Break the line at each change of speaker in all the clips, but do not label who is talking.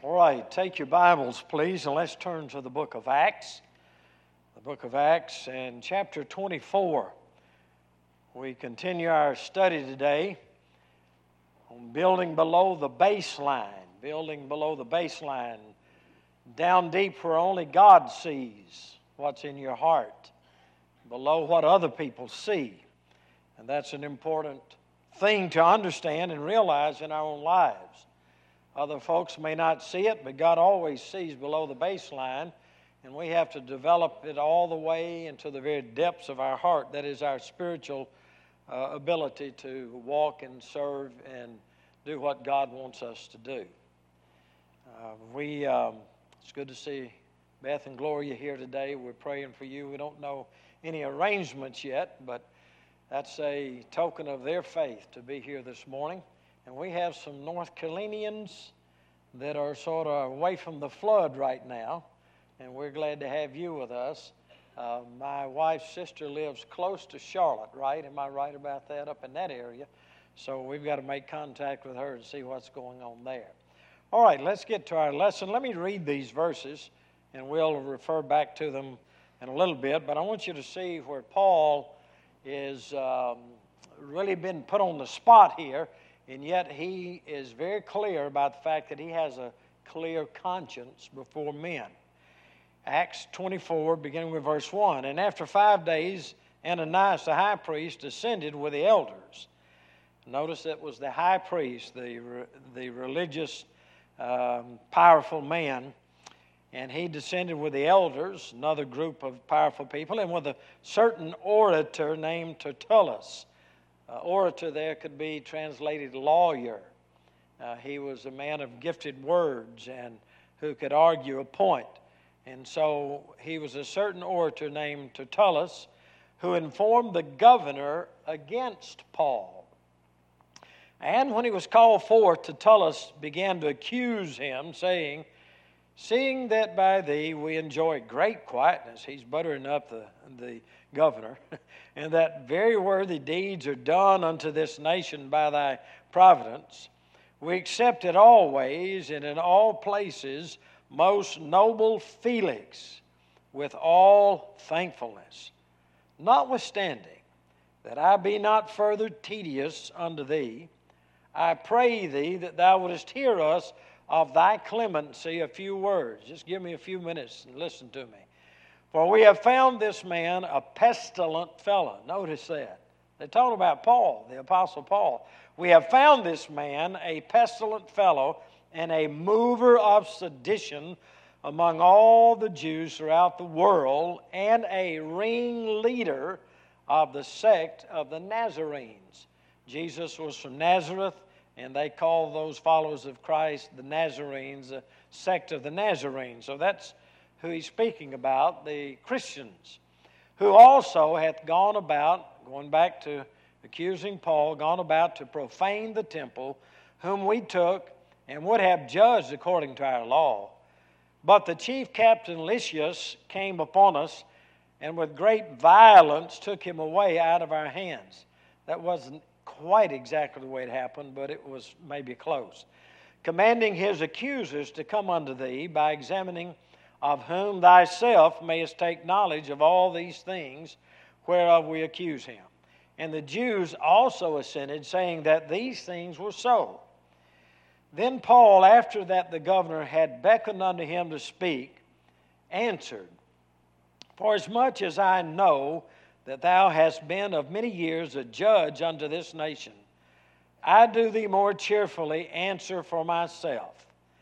All right, take your Bibles, please, and let's turn to the book of Acts. The book of Acts and chapter 24. We continue our study today on building below the baseline, down deep where only God sees what's in your heart, below what other people see. And that's an important thing to understand and realize in our own lives. Other folks may not see it, but God always sees below the baseline, and we have to develop it all the way into the very depths of our heart. That is our spiritual ability to walk and serve and do what God wants us to do. It's good to see Beth and Gloria here today. We're praying for you. We don't know any arrangements yet, but that's a token of their faith to be here this morning. And we have some North Carolinians that are sort of away from the flood right now, and we're glad to have you with us. My wife's sister lives close to Charlotte, right? Am I right about that, up in that area? So we've got to make contact with her and see what's going on there. All right, let's get to our lesson. Let me read these verses, and we'll refer back to them in a little bit, but I want you to see where Paul is really been put on the spot here. And yet he is very clear about the fact that he has a clear conscience before men. Acts 24, beginning with verse 1. And after 5 days, Ananias the high priest ascended with the elders. Notice it was the high priest, the religious, powerful man. And he descended with the elders, another group of powerful people, and with a certain orator named Tertullus. Orator there could be translated lawyer. He was a man of gifted words and who could argue a point. And so he was a certain orator named Tertullus who informed the governor against Paul. And when he was called forth, Tertullus began to accuse him, saying, "Seeing that by thee we enjoy great quietness," he's buttering up the governor, "and that very worthy deeds are done unto this nation by thy providence, we accept it always and in all places, most noble Felix, with all thankfulness. Notwithstanding, that I be not further tedious unto thee, I pray thee that thou wouldest hear us of thy clemency a few words." Just give me a few minutes and listen to me. "For we have found this man a pestilent fellow." Notice that. They talk about Paul, the Apostle Paul. "We have found this man a pestilent fellow and a mover of sedition among all the Jews throughout the world, and a ringleader of the sect of the Nazarenes." Jesus was from Nazareth, and they call those followers of Christ the Nazarenes, the sect of the Nazarenes. So that's who he's speaking about, the Christians, who also hath gone about, going back to accusing Paul, gone about to profane the temple, whom we took and would have judged according to our law. But the chief captain Lysias came upon us, and with great violence took him away out of our hands. That wasn't quite exactly the way it happened, but it was maybe close. "Commanding his accusers to come unto thee, by examining of whom thyself mayest take knowledge of all these things whereof we accuse him. And the Jews also assented, saying that these things were so. Then Paul, after that the governor had beckoned unto him to speak, answered, Forasmuch as I know that thou hast been of many years a judge unto this nation, I do thee more cheerfully answer for myself,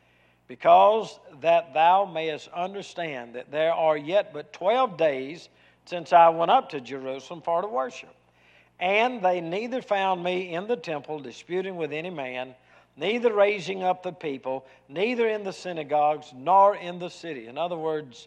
because that thou mayest understand that there are yet but 12 days since I went up to Jerusalem for to worship. And they neither found me in the temple disputing with any man, neither raising up the people, neither in the synagogues, nor in the city." In other words,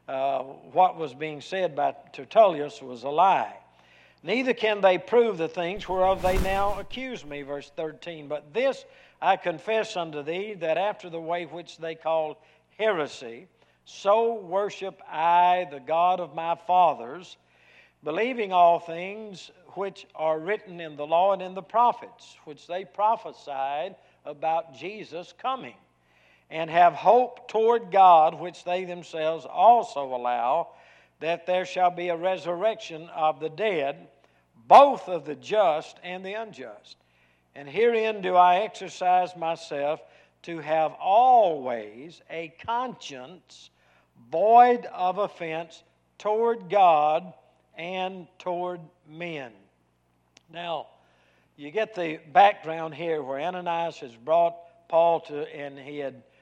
what was being said by Tertullus was a lie. "Neither can they prove the things whereof they now accuse me." Verse 13. "But this I confess unto thee, that after the way which they call heresy, so worship I the God of my fathers, believing all things which are written in the law and in the prophets, which they prophesied about Jesus coming. and have hope toward God, which they themselves also allow, that there shall be a resurrection of the dead, both of the just and the unjust. And herein do I exercise myself to have always a conscience void of offense toward God and toward men. Now, you get the background here where Ananias has brought Paul to, and he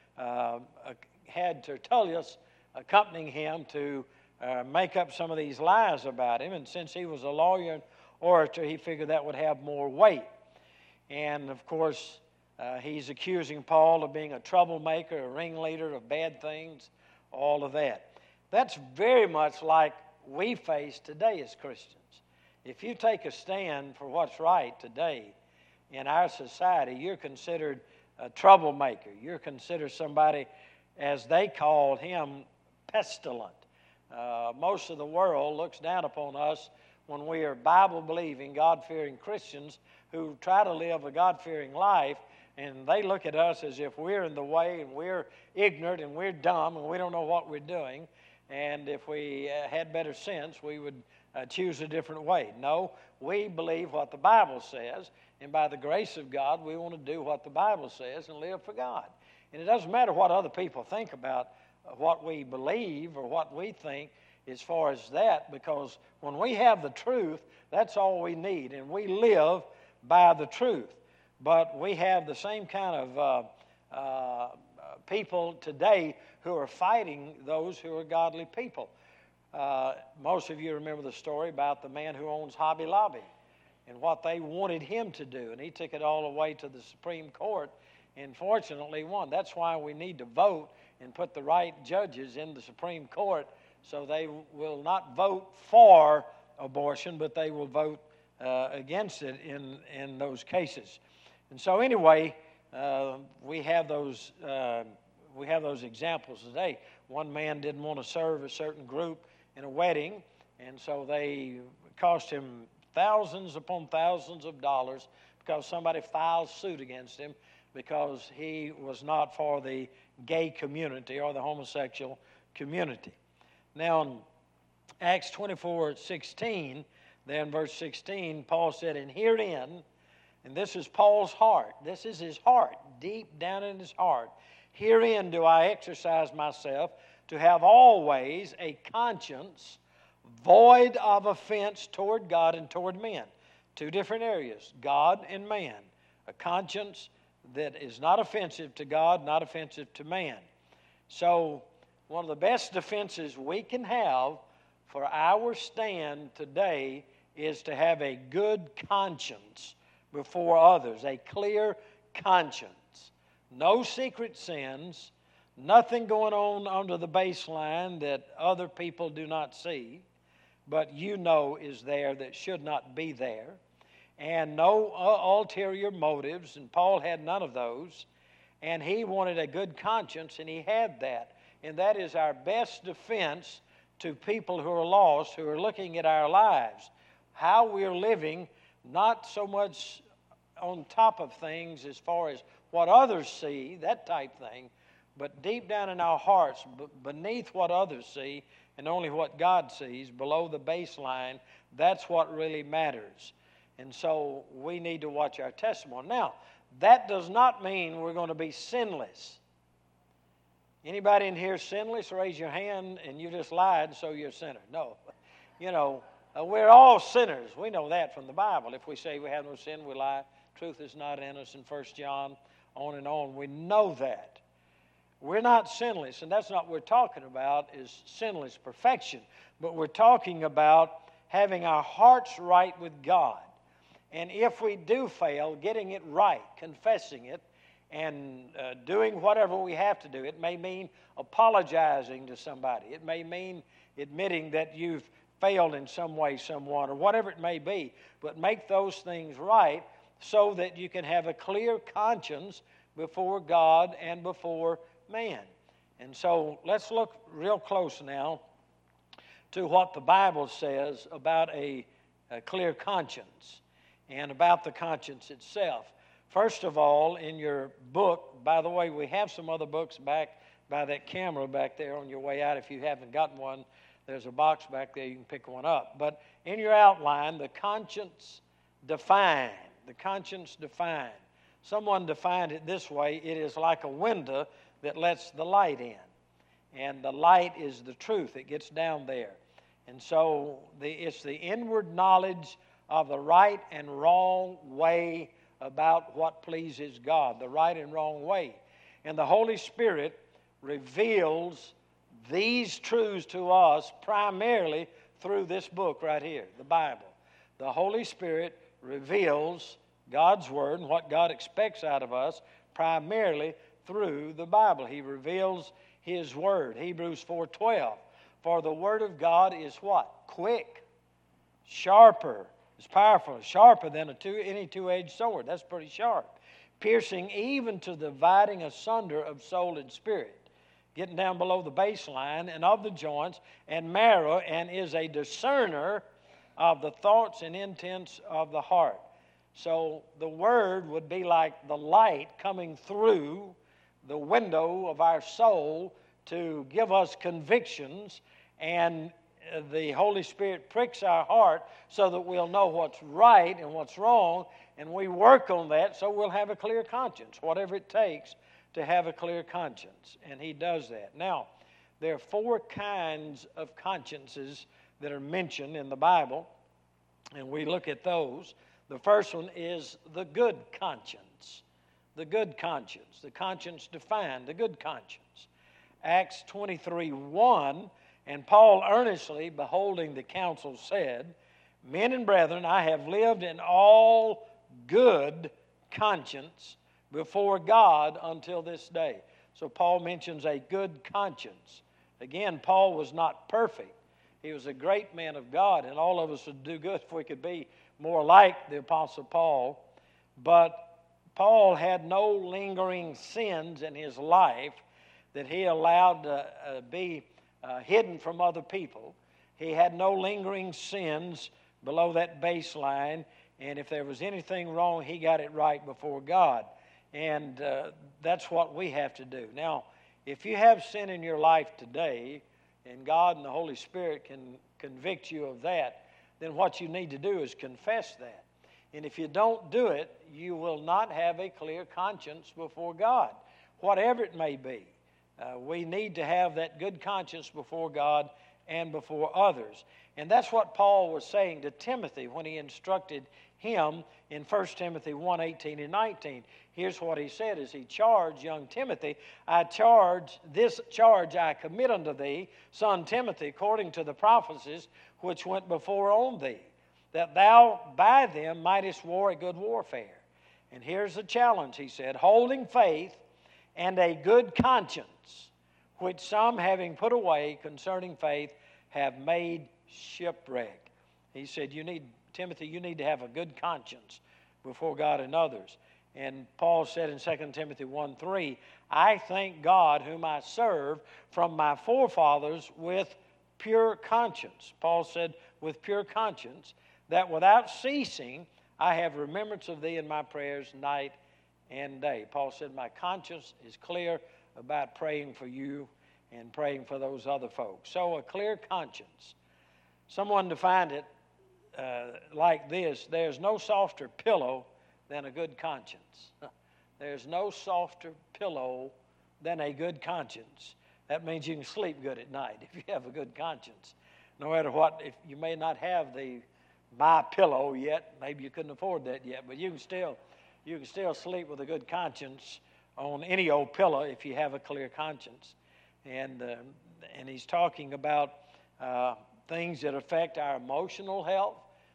had Tertullus accompanying him to make up some of these lies about him. And since he was a lawyer and orator, he figured that would have more weight. And of course, he's accusing Paul of being a troublemaker, a ringleader of bad things, all of that. That's very much like we face today as Christians. If you take a stand for what's right today in our society, you're considered a troublemaker. You're considered somebody, as they called him, pestilent. Most of the world looks down upon us when we are Bible-believing, God-fearing Christians who try to live a God-fearing life, and they look at us as if we're in the way and we're ignorant and we're dumb and we don't know what we're doing. And if we had better sense, we would choose a different way. No, we believe what the Bible says, and by the grace of God, we want to do what the Bible says and live for God. And it doesn't matter what other people think about what we believe or what we think as far as that, because when we have the truth, that's all we need, and we live by the truth. But we have the same kind of people today who are fighting those who are godly people. Most of you remember the story about the man who owns Hobby Lobby and what they wanted him to do. And he took it all the way to the Supreme Court and fortunately won. That's why we need to vote and put the right judges in the Supreme Court so they will not vote for abortion, but they will vote against it in those cases. And so anyway, we have those examples today. One man didn't want to serve a certain group in a wedding, and so they cost him thousands upon thousands of dollars because somebody filed suit against him because he was not for the gay community or the homosexual community. Now in Acts 24:16, then verse 16, Paul said, and herein, and this is Paul's heart, this is his heart, deep down in his heart, herein do I exercise myself to have always a conscience void of offense toward God and toward men. Two different areas, God and man. A conscience that is not offensive to God, not offensive to man. So one of the best defenses we can have for our stand today is to have a good conscience before others, a clear conscience. No secret sins, nothing going on under the baseline that other people do not see, but you know is there that should not be there, and no ulterior motives, and Paul had none of those, and he wanted a good conscience, and he had that. And that is our best defense to people who are lost, who are looking at our lives, how we're living, not so much on top of things as far as what others see, that type thing, but deep down in our hearts, beneath what others see and only what God sees, below the baseline, that's what really matters. And so we need to watch our testimony. Now, that does not mean we're going to be sinless. Anybody in here sinless? Raise your hand and you just lied, so you're a sinner. No. You know, we're all sinners. We know that from the Bible. If we say we have no sin, we lie. Truth is not in us in 1 John, on and on. We know that. We're not sinless, and that's not what we're talking about is sinless perfection. But we're talking about having our hearts right with God. And if we do fail, getting it right, confessing it, and doing whatever we have to do. It may mean apologizing to somebody. It may mean admitting that you've failed in some way, someone, or whatever it may be. But make those things right so that you can have a clear conscience before God and before man. And so let's look real close now to what the Bible says about a clear conscience and about the conscience itself. First of all, in your book, by the way, we have some other books back by that camera back there on your way out. If you haven't gotten one, there's a box back there. You can pick one up. But in your outline, the conscience defined. The conscience defined. Someone defined it this way: it is like a window that lets the light in. And the light is the truth. It gets down there. And so it's the inward knowledge of the right and wrong way about what pleases God, the right and wrong way. And the Holy Spirit reveals these truths to us primarily through this book right here, the Bible. The Holy Spirit reveals God's Word and what God expects out of us primarily through the Bible. He reveals His Word. Hebrews 4:12. For the Word of God is what? Quick, sharper, it's powerful, sharper than any two-edged sword. That's pretty sharp. Piercing even to the dividing asunder of soul and spirit, getting down below the baseline and of the joints and marrow, and is a discerner of the thoughts and intents of the heart. So the Word would be like the light coming through the window of our soul to give us convictions, and the Holy Spirit pricks our heart so that we'll know what's right and what's wrong, and we work on that so we'll have a clear conscience, whatever it takes to have a clear conscience, and He does that. Now, there are 4 kinds of consciences that are mentioned in the Bible, and we look at those. The first one is the good conscience. The good conscience. The conscience defined, the good conscience. Acts 23:1, and Paul earnestly, beholding the council, said, Men and brethren, I have lived in all good conscience before God until this day. So Paul mentions a good conscience. Again, Paul was not perfect. He was a great man of God, and all of us would do good if we could be more like the Apostle Paul. But Paul had no lingering sins in his life that he allowed to be hidden from other people. He had no lingering sins below that baseline, and if there was anything wrong, he got it right before God. And that's what we have to do. Now, if you have sin in your life today, and God and the Holy Spirit can convict you of that, then what you need to do is confess that. And if you don't do it, you will not have a clear conscience before God, whatever it may be. We need to have that good conscience before God and before others. And that's what Paul was saying to Timothy when he instructed him in 1 Timothy 1:18 and 19. Here's what he said as he charged young Timothy, this charge I commit unto thee, son Timothy, according to the prophecies which went before on thee, that thou by them mightest war a good warfare. And here's the challenge, he said, holding faith and a good conscience, which some having put away concerning faith have made shipwreck. He said, Timothy, you need to have a good conscience before God and others. And Paul said in 2 Timothy 1:3, I thank God whom I serve from my forefathers with pure conscience. Paul said, with pure conscience, that without ceasing I have remembrance of thee in my prayers night and day. Paul said, my conscience is clear about praying for you and praying for those other folks. So a clear conscience. Someone defined it like this: there's no softer pillow than a good conscience. There's no softer pillow than a good conscience. That means you can sleep good at night if you have a good conscience. No matter what, if you may not have the My Pillow yet, maybe you couldn't afford that yet, but you can still sleep with a good conscience on any old pillow if you have a clear conscience. And he's talking about things that affect our emotional health.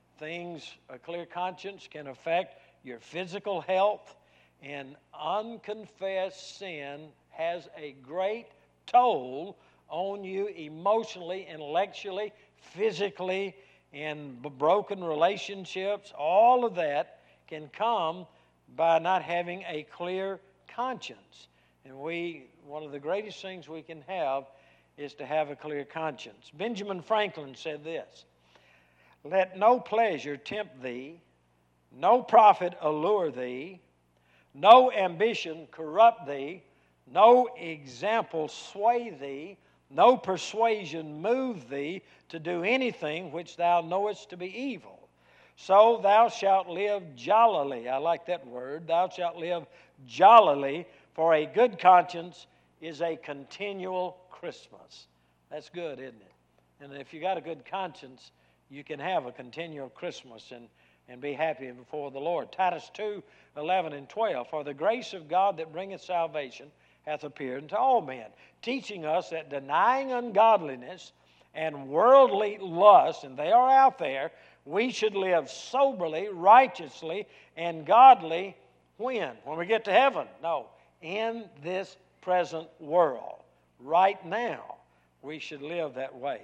A clear conscience can affect your physical health. And unconfessed sin has a great toll on you emotionally, intellectually, physically, in broken relationships. All of that can come by not having a clear conscience. And one of the greatest things we can have is to have a clear conscience. Benjamin Franklin said this: let no pleasure tempt thee, no profit allure thee, no ambition corrupt thee, no example sway thee, no persuasion move thee to do anything which thou knowest to be evil. So thou shalt live jollily. I like that word. Thou shalt live jollily, for a good conscience is a continual Christmas. That's good, isn't it? And if you got a good conscience, you can have a continual Christmas and be happy before the Lord. Titus 2:11 and 12. For the grace of God that bringeth salvation hath appeared unto all men, teaching us that denying ungodliness and worldly lust, and they are out there, we should live soberly, righteously, and godly when? When we get to heaven? No, in this present world. Right now, we should live that way.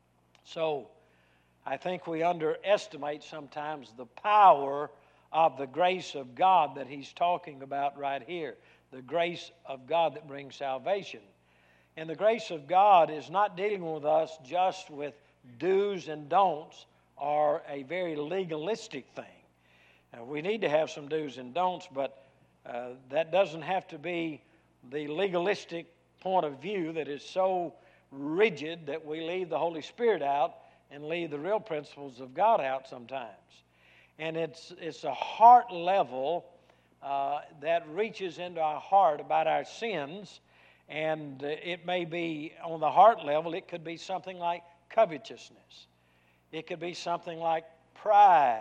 So, I think we underestimate sometimes the power of the grace of God that he's talking about right here. The grace of God that brings salvation. And the grace of God is not dealing with us just with do's and don'ts or a very legalistic thing. We need to have some do's and don'ts, but that doesn't have to be the legalistic point of view that is so rigid that we leave the Holy Spirit out and leave the real principles of God out sometimes. And it's a heart level that reaches into our heart about our sins, and it may be on the heart level, it could be something like covetousness. It could be something like pride.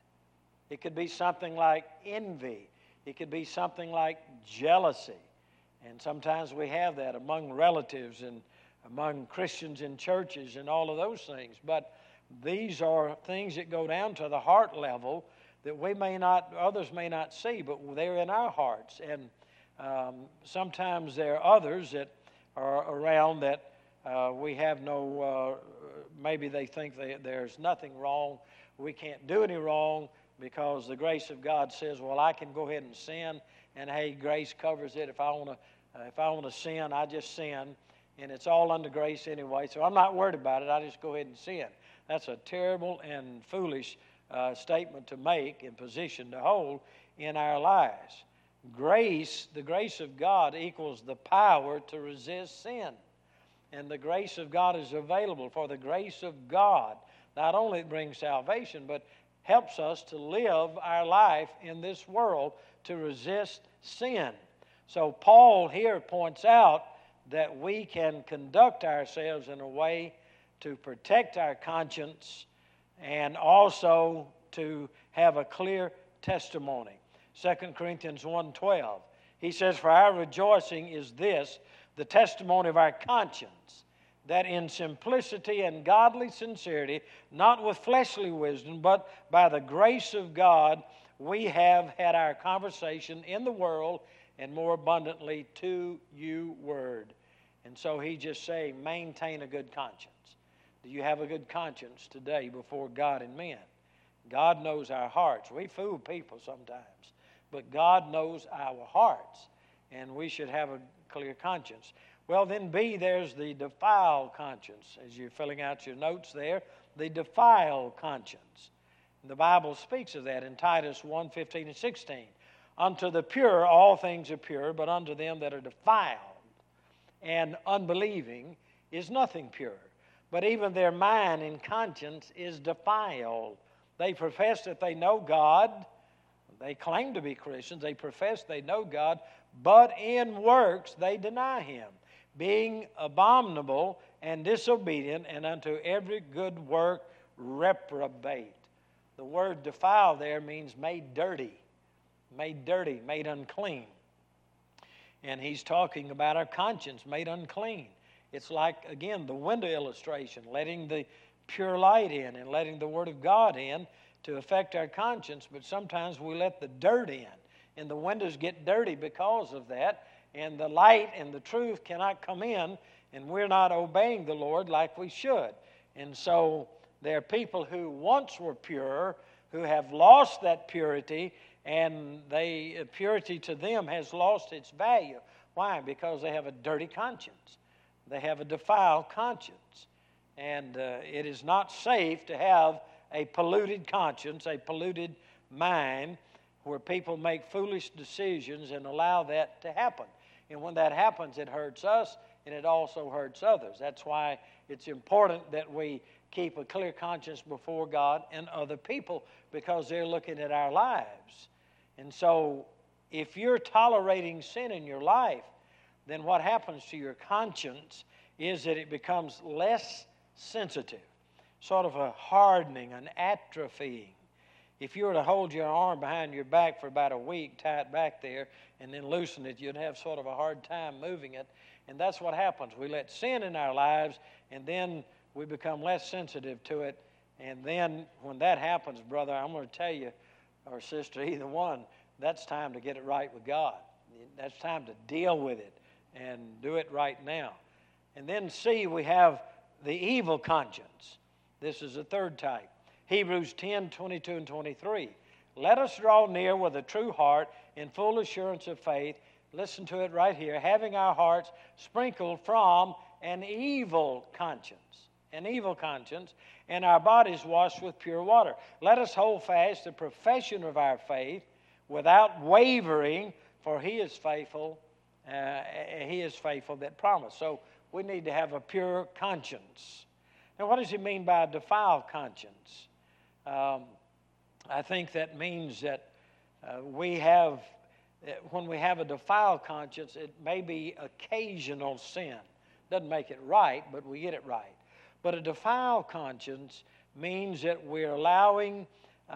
It could be something like envy. It could be something like jealousy. And sometimes we have that among relatives and among Christians in churches and all of those things. But these are things that go down to the heart level that we may not, others may not see, but they're in our hearts. And sometimes there are others that are around that we have no, maybe they think there's nothing wrong. We can't do any wrong because the grace of God says, well, I can go ahead and sin, and hey, grace covers it. If I want to sin, I just sin, and it's all under grace anyway, so I'm not worried about it. I just go ahead and sin. That's a terrible and foolish statement to make and position to hold in our lives. Grace, the grace of God equals the power to resist sin. And the grace of God is available. For the grace of God not only brings salvation, but helps us to live our life in this world to resist sin. So Paul here points out that we can conduct ourselves in a way to protect our conscience and also to have a clear testimony. 2 Corinthians 1:12, he says, for our rejoicing is this, the testimony of our conscience, that in simplicity and godly sincerity, not with fleshly wisdom, but by the grace of God, we have had our conversation in the world, and more abundantly to you word. And so he's just saying, maintain a good conscience. Do you have a good conscience today before God and men? God knows our hearts. We fool people sometimes, but God knows our hearts, and we should have a clear conscience. Well, then B, there's the defiled conscience. As you're filling out your notes there, the defiled conscience. And the Bible speaks of that in Titus 1:15 and 16. Unto the pure all things are pure, but unto them that are defiled and unbelieving is nothing pure. But even their mind and conscience is defiled. They profess that they know God. They claim to be Christians. They profess they know God, but in works they deny Him, being abominable and disobedient, and unto every good work reprobate. The word defile there means made dirty, made unclean. And he's talking about our conscience made unclean. It's like, again, the window illustration, letting the pure light in and letting the Word of God in to affect our conscience. But sometimes we let the dirt in, and the windows get dirty because of that. And the light and the truth cannot come in, and we're not obeying the Lord like we should. And so there are people who once were pure, who have lost that purity, and purity to them has lost its value. Why? Because they have a dirty conscience. They have a defiled conscience. And it is not safe to have a polluted conscience, a polluted mind, where people make foolish decisions and allow that to happen. And when that happens, it hurts us and it also hurts others. That's why it's important that we keep a clear conscience before God and other people, because they're looking at our lives. And so if you're tolerating sin in your life, then what happens to your conscience is that it becomes less sensitive, sort of a hardening, an atrophying. If you were to hold your arm behind your back for about a week, tie it back there, and then loosen it, you'd have sort of a hard time moving it. And that's what happens. We let sin in our lives, and then we become less sensitive to it. And then when that happens, brother, I'm going to tell you, or sister, either one, that's time to get it right with God. That's time to deal with it and do it right now. And then C, we have the evil conscience. This is the third type. Hebrews 10, 22 and 23. Let us draw near with a true heart in full assurance of faith. Listen to it right here. Having our hearts sprinkled from an evil conscience. An evil conscience. And our bodies washed with pure water. Let us hold fast the profession of our faith without wavering, for He is faithful. He is faithful that promised. So we need to have a pure conscience. Now, what does He mean by a defiled conscience? I think that means that when we have a defiled conscience, it may be occasional sin. Doesn't make it right, but we get it right. But a defiled conscience means that we're allowing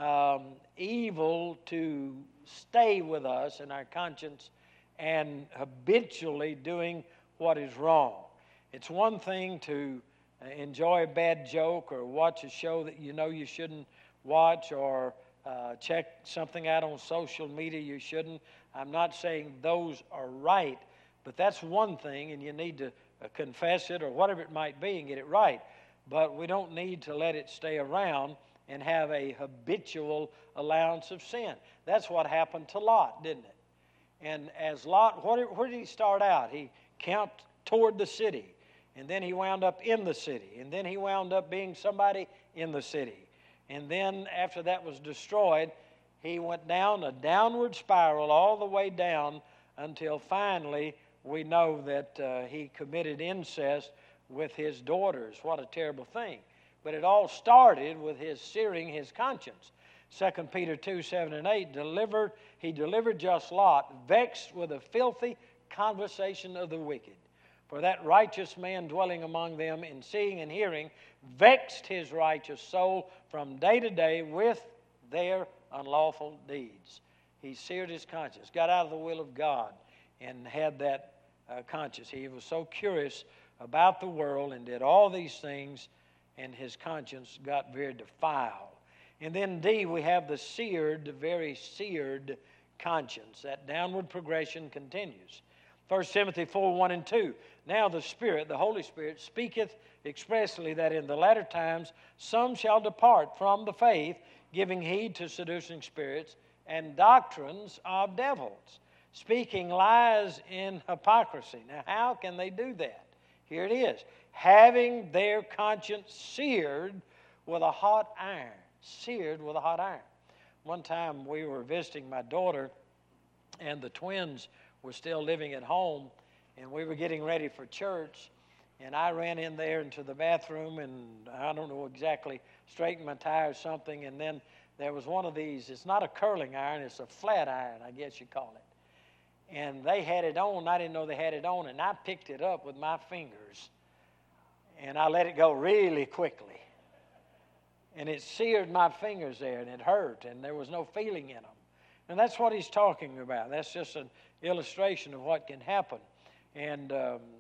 evil to stay with us in our conscience and habitually doing what is wrong. It's one thing to enjoy a bad joke or watch a show that you know you shouldn't watch, or check something out on social media you shouldn't. I'm not saying those are right, but that's one thing, and you need to confess it or whatever it might be and get it right. But we don't need to let it stay around and have a habitual allowance of sin. That's what happened to Lot, didn't it? And as Lot, where did he start out? He camped toward the city, and then he wound up in the city, and then he wound up being somebody in the city. And then after that was destroyed, he went down a downward spiral all the way down until finally we know that he committed incest with his daughters. What a terrible thing. But it all started with his searing his conscience. 2 Peter 2, 7 and 8, he delivered just Lot, vexed with the filthy conversation of the wicked. For that righteous man dwelling among them in seeing and hearing vexed his righteous soul from day to day with their unlawful deeds. He seared his conscience, got out of the will of God, and had that conscience. He was so curious about the world and did all these things, and his conscience got very defiled. And then D, we have the seared, very seared conscience. That downward progression continues. 1 Timothy 4, 1 and 2. Now the Spirit, the Holy Spirit, speaketh expressly that in the latter times some shall depart from the faith, giving heed to seducing spirits and doctrines of devils, speaking lies in hypocrisy. Now, how can they do that? Here it is. Having their conscience seared with a hot iron. Seared with a hot iron. One time we were visiting my daughter, and the twins were still living at home, and we were getting ready for church, and I ran in there into the bathroom, and I don't know exactly, straightened my tie or something, and then there was one of these. It's not a curling iron, it's a flat iron, I guess you call it. And they had it on, I didn't know they had it on, and I picked it up with my fingers, and I let it go really quickly. And it seared my fingers there, and it hurt, and there was no feeling in them. And that's what he's talking about. That's just an illustration of what can happen. And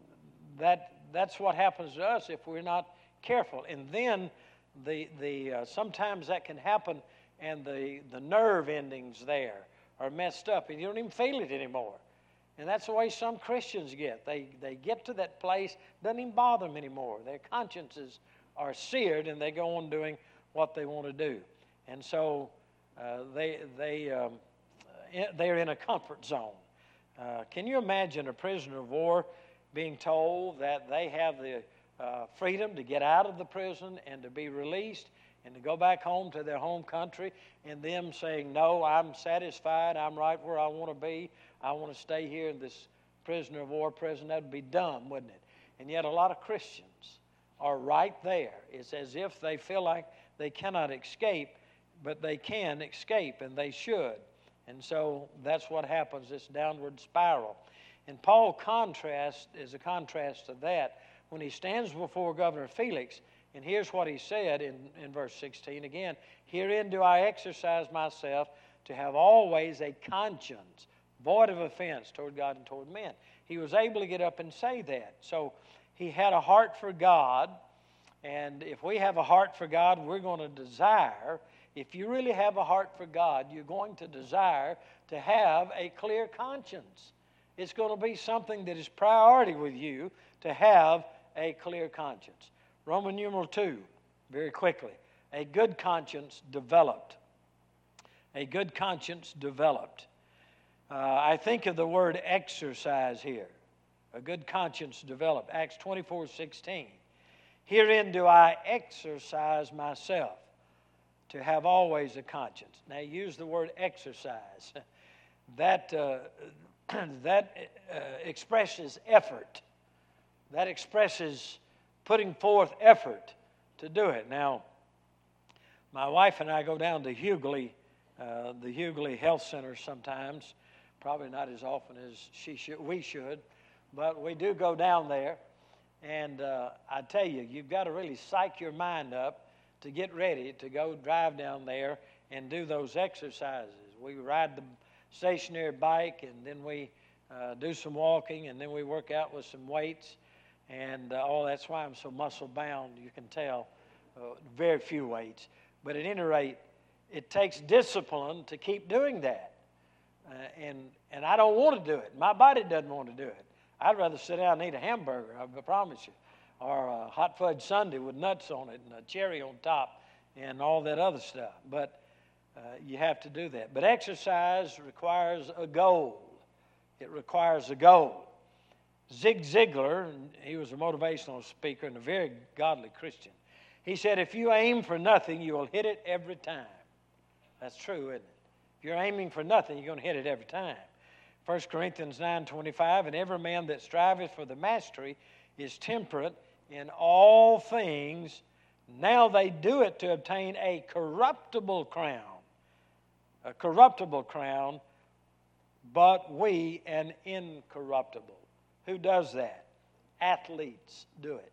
that's what happens to us if we're not careful. And then sometimes that can happen, and the nerve endings there are messed up, and you don't even feel it anymore. And that's the way some Christians get. They get to that place, doesn't even bother them anymore. Their consciences are seared, and they go on doing what they want to do. And so they're in a comfort zone. Can you imagine a prisoner of war being told that they have the freedom to get out of the prison and to be released, and to go back home to their home country and them saying, no, I'm satisfied, I'm right where I want to be, I want to stay here in this prisoner of war prison, that would be dumb, wouldn't it? And yet a lot of Christians are right there. It's as if they feel like they cannot escape, but they can escape, and they should. And so that's what happens, this downward spiral. And Paul is a contrast to that when he stands before Governor Felix, and here's what he said in verse 16 again, herein do I exercise myself to have always a conscience void of offense toward God and toward men. He was able to get up and say that. So he had a heart for God, and if we have a heart for God, we're going to desire, if you really have a heart for God, you're going to desire to have a clear conscience. It's going to be something that is priority with you to have a clear conscience. Roman numeral 2, very quickly. A good conscience developed. A good conscience developed. I think of the word exercise here. A good conscience developed. Acts 24:16. Herein do I exercise myself to have always a conscience. Now use the word exercise. That expresses effort. That expresses putting forth effort to do it. Now, my wife and I go down to Hughley, the Hughley Health Center sometimes. Probably not as often as we should, but we do go down there. And I tell you, you've got to really psych your mind up to get ready to go drive down there and do those exercises. We ride the stationary bike, and then we do some walking, and then we work out with some weights. And that's why I'm so muscle-bound, you can tell. Very few weights. But at any rate, it takes discipline to keep doing that. And I don't want to do it. My body doesn't want to do it. I'd rather sit down and eat a hamburger, I promise you, or a hot fudge sundae with nuts on it and a cherry on top and all that other stuff. But you have to do that. But exercise requires a goal. It requires a goal. Zig Ziglar, he was a motivational speaker and a very godly Christian. He said, if you aim for nothing, you will hit it every time. That's true, isn't it? If you're aiming for nothing, you're going to hit it every time. 1 Corinthians 9:25, and every man that striveth for the mastery is temperate in all things. Now they do it to obtain a corruptible crown. A corruptible crown, but we an incorruptible. Who does that? Athletes do it.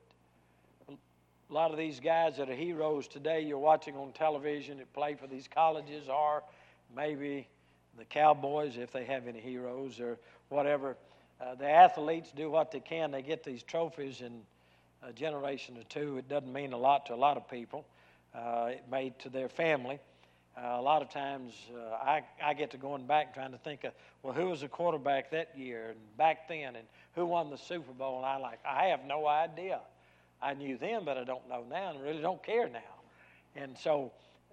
A lot of these guys that are heroes today you're watching on television that play for these colleges, or maybe the Cowboys, if they have any heroes or whatever. The athletes do what they can. They get these trophies in a generation or two. It doesn't mean a lot to a lot of people. It may to their family. A lot of times I get to going back trying to think of, well, who was the quarterback that year and back then, and who won the Super Bowl? And I have no idea. I knew then, but I don't know now, and really don't care now. And so,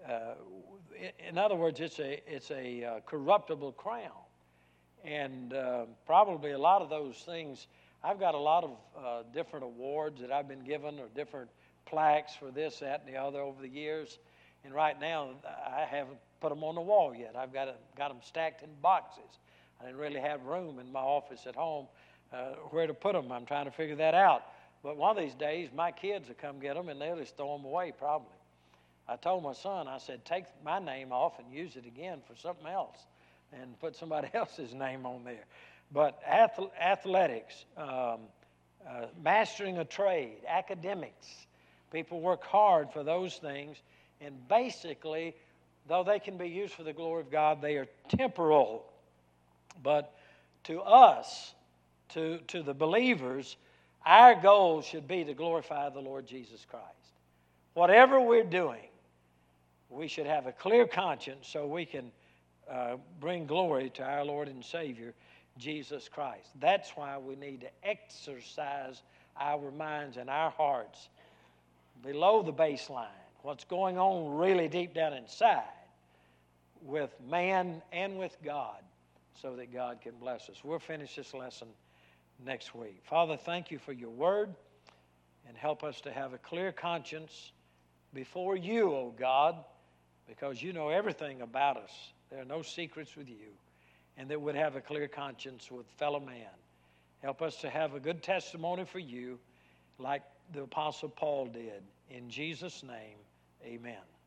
in other words, it's a corruptible crown. And probably a lot of those things, I've got a lot of different awards that I've been given, or different plaques for this, that, and the other over the years. And right now, I haven't put them on the wall yet. I've got them stacked in boxes. I didn't really have room in my office at home where to put them. I'm trying to figure that out. But one of these days, my kids will come get them, and they'll just throw them away probably. I told my son, I said, take my name off and use it again for something else and put somebody else's name on there. But athletics, mastering a trade, academics, people work hard for those things. And basically, though they can be used for the glory of God, they are temporal. But to us, to the believers, our goal should be to glorify the Lord Jesus Christ. Whatever we're doing, we should have a clear conscience so we can bring glory to our Lord and Savior, Jesus Christ. That's why we need to exercise our minds and our hearts below the baseline. What's going on really deep down inside with man and with God, so that God can bless us. We'll finish this lesson next week. Father, thank you for your word, and help us to have a clear conscience before you, O God, because you know everything about us. There are no secrets with you. And that we'd have a clear conscience with fellow man. Help us to have a good testimony for you like the Apostle Paul did. In Jesus' name, amen.